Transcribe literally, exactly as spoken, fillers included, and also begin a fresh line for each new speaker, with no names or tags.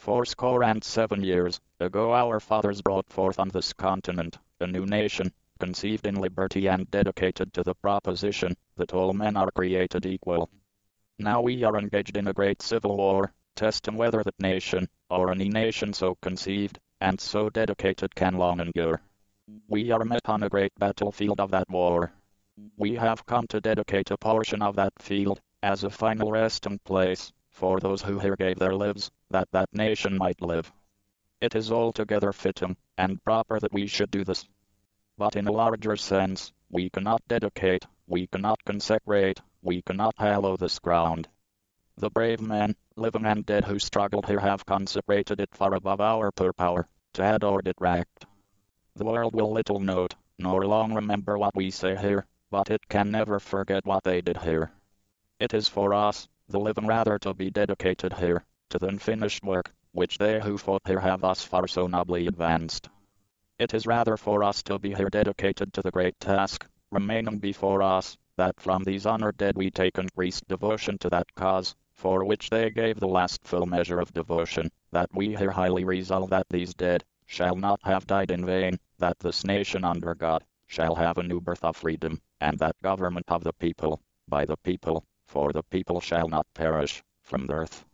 Fourscore and seven years ago our fathers brought forth on this continent a new nation, conceived in liberty and dedicated to the proposition that all men are created equal. Now we are engaged in a great civil war, testing whether that nation, or any nation so conceived and so dedicated, can long endure. We are met on a great battlefield of that war. We have come to dedicate a portion of that field as a final resting place for those who here gave their lives, that that nation might live. It is altogether fitting and proper that we should do this. But in a larger sense, we cannot dedicate, we cannot consecrate, we cannot hallow this ground. The brave men, living and dead, who struggled here have consecrated it far above our poor power to adore it racked. The world will little note, nor long remember what we say here, but it can never forget what they did here. It is for us, the living, rather to be dedicated here, to the unfinished work, which they who fought here have thus far so nobly advanced. It is rather for us to be here dedicated to the great task, remaining before us, that from these honored dead we take increased devotion to that cause, for which they gave the last full measure of devotion, that we here highly resolve that these dead shall not have died in vain, that this nation under God shall have a new birth of freedom, and that government of the people, by the people, for the people shall not perish from the earth.